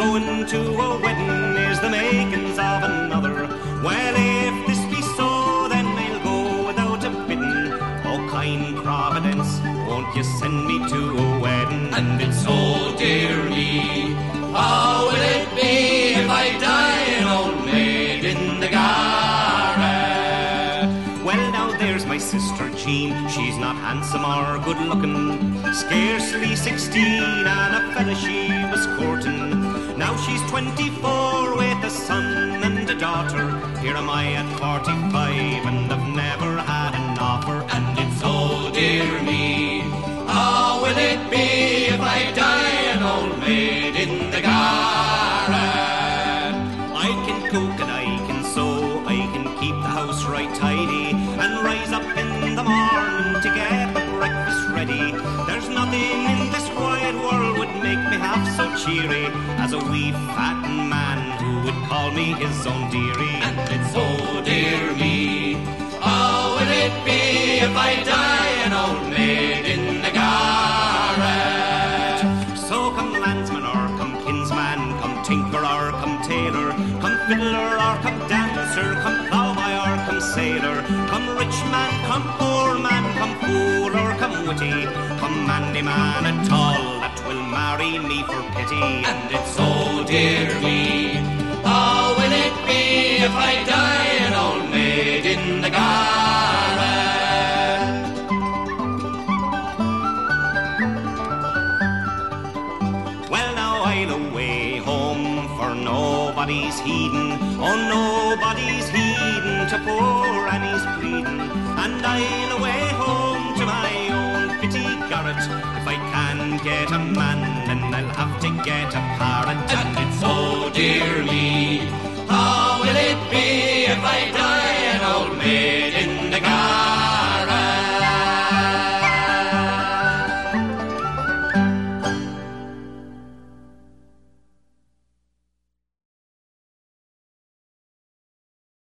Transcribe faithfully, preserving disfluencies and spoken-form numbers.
going to a wedding is the makings of another. Well, if this be so, then I'll go without a bidding. Oh, kind Providence, won't you send me to a wedding? And it's oh dear me, how will it be if I die an old maid in the garret? Well, now there's my sister Jean, she's not handsome or good looking, scarcely sixteen and a fella she was courting. Now she's twenty-four with a son and a daughter. Here am I at forty-five and I've never had an offer. And it's oh dear me, how will it be if I die an old maid in the garret? I can cook and I can sew, I can keep the house right tidy, and rise up in the morning to get the breakfast ready. There's nothing in this wide world would make me half so cheery as a wee fat man who would call me his own dearie. And it's oh dear me, how will it be if I die an old maid in the garret? So come landsman or come kinsman, come tinker or come tailor, come fiddler or come dancer, come ploughboy or come sailor, come rich man, come poor man, come fool or come witty, come manly man at all that will marry me for pity. And it's oh dear me, how will it be if I die an old maid in the garret? Well, now I'll away home for nobody's heeding, oh nobody's heeding to poor Annie's pleading, and I'll away home to my own pretty garret. If I can get a man, then I'll have to get a parrot. And it's oh dear me,